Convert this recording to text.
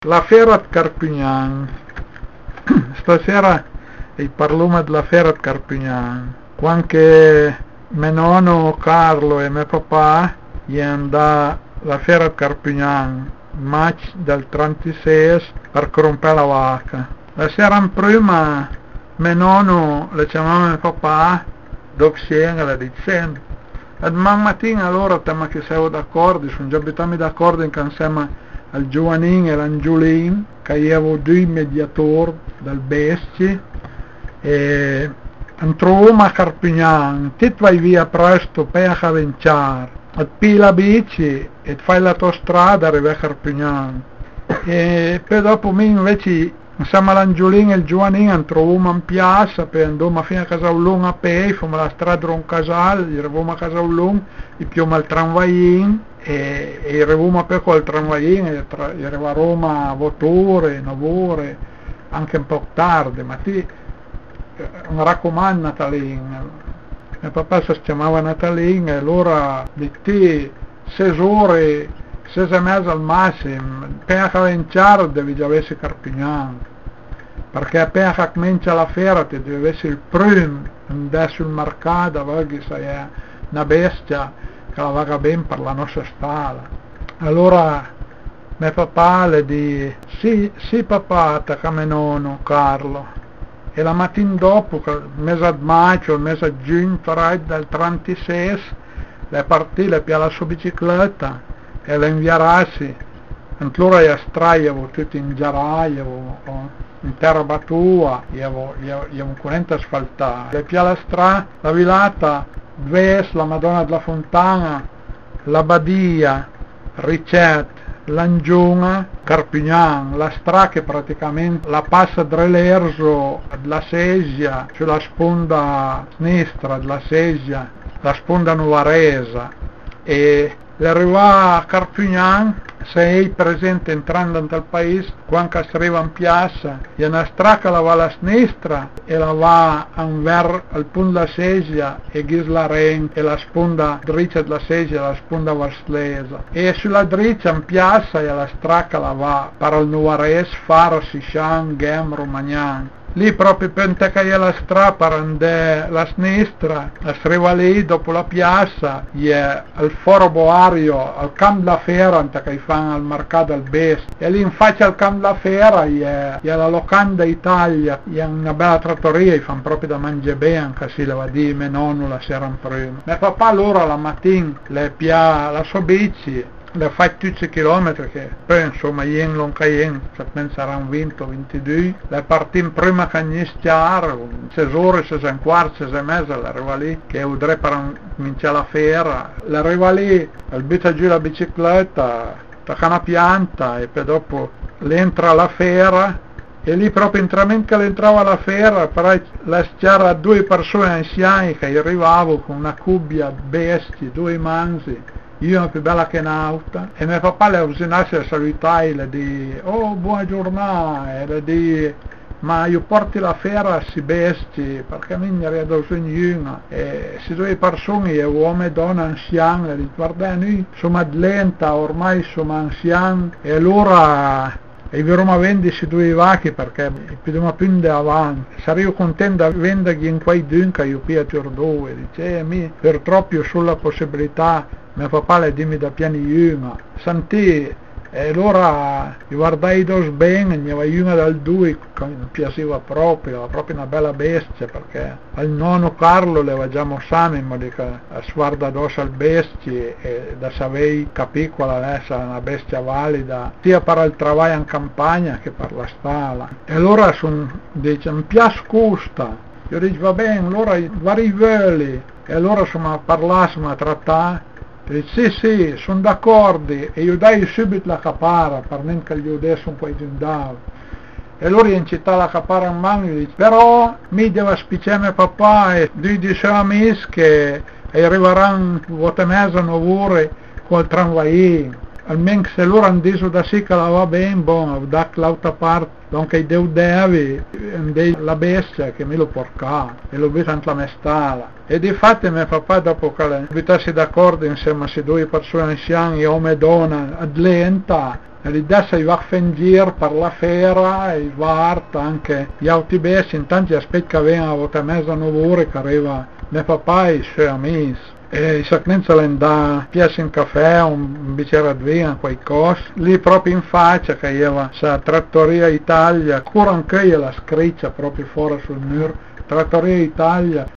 la fiera a Carpignan. Stasera parliamo della fiera a Carpignan. Quando mio nonno Carlo e mio papà gli andò alla fiera a Carpignan, maggio del 36, per rompere la vacca. La sera prima mio nonno le chiamava mio papà, dopo cena le dicendo. E domani mattina allora tema che siamo d'accordo, sono già abituati d'accordo insieme al Giovannin e l'Angiolin, che avevo due mediatori del Bestie, e troviamo a Carpignan, ti vai via presto per cominciare, e poi la bici e fai l'autostrada arrivi a Carpignan. E poi dopo me invece insieme all'Angiolin e il Giovannin troviamo in piazza, poi andiamo fino a Casaulon a piedi, facciamo la strada un casale, arriviamo a Casaulon, e più al tramvain, e arriviamo per col tramvain, e arriviamo a Roma a 8 ore, 9 ore, anche un po' tardi, ma ti mi raccomando Natalin. Mio papà si chiamava Natalin e allora di te 6 ore, 6 e mezza al massimo, appena cominciare devi già essere Carpignan, perché appena comincia la fiera ti deve essere il primo andare sul mercato, perché sei una bestia che la vaga ben per la nostra strada. Allora mio papà le dice, sì papà, attacca mio nonno Carlo. E la mattina dopo, il mese di maggio, il mese di giugno, del 36, le partì per la sua bicicletta e le inviarassi. Allora io straievo tutti in giaraia, in terra battua, io un currente asfaltato. Le pia la strada, la vilata, Ves, la Madonna della Fontana, la Badia, Ricet, Langiuna, Carpignan, la strada che praticamente la passa dall'Erso, la Sesia, sulla sponda sinistra della Sesia, la sponda nuvaresa, e l'arrivare a Carpignan, sei presente entrando nel paese, quando si arriva in piazza, c'è una strada che la va alla sinistra e la va verso il punto della Sesia e Ghislaren e la sponda dritta della Sesia, la sponda varslesa. E sulla dritta in piazza c'è la strada che la va per il Nuares, Faro, Sichan, Ghem, Romagnan. Lì proprio per che è la strada per andare alla sinistra, si arriva lì dopo la piazza, c'è il foro boario, al campo della fiera, che fanno al mercato del Best, e lì in faccia al campo della fiera c'è la locanda Italia, c'è una bella trattoria, fanno proprio da mangiare bene, anche se le va di mio nonno la sera prima. Mio papà allora la mattina le pia la sua bici, le fa tutti i chilometri che poi insomma ien non caien, saranno 20 o 22, le partì prima che iniziare, 6 ore, 6 e un quarto, 6 e mezza, l'arriva lì, che udre per cominciare la fiera, l'arriva lì, butta giù la bicicletta, tocca una pianta e poi dopo l'entra alla fiera, e lì proprio intramente che entrava alla fiera, però c'era 2 persone anziane che arrivavano con una cubbia bestie, 2 manzi, io più bella che un'auta, e mio papà le usinasse a salutare e le di oh buona giornata, e le di ma io porti la fiera si bestie perché a me mi era da ognuno, e se 2 persone, uomo e donna anziani, le di guarda noi insomma lenta, ormai sono anziani, e allora e vi Roma vendi si 2 vacche perché dobbiamo più andare avanti, sarei contento di vendergli in quei dunque io piaccio 2, dice per troppo sulla possibilità mio papà le dimmi da piani una, sentì, e allora io guardai 2 bene, ne avevo una dal 2 che mi piaceva proprio, era proprio una bella bestia, perché al nonno Carlo le avevamo sani in modo che guarda addosso al bestie e da sapere capì qual è una bestia valida, sia per il lavoro in campagna che per la strada. E allora dice, mi piace questa, io dico va bene, allora vari voli, e allora insomma parlassimo a trattare. Sì, sono d'accordo, e io dai subito la capara, per non che gli adesso un po' di andavo. E allora in città la capara in mano, gli dice, però mi deve spiccare mio papà, e lui diceva a me che arriveranno 8 e mezza, 9 ore col tramvai. Almeno se loro hanno detto da sì che la va bene, buon, da l'altra parte, dunque devi la bestia che me lo porca, e lo vedo anche la mestala. E di fatto mio papà dopo che mettersi d'accordo insieme a queste 2 persone anziane, uomo e donna, ad lenta, e li desse i va in giro per la fiera e guarda anche gli autobus, intanto aspetti che vengono a mezza nov'ora che arriva mio papà e i suoi amici. E se non se ne dà piace un caffè, un bicchiere di vino, qualcosa, lì proprio in faccia che io sa Trattoria Italia, ancora anche io la scritta proprio fuori sul muro, Trattoria Italia,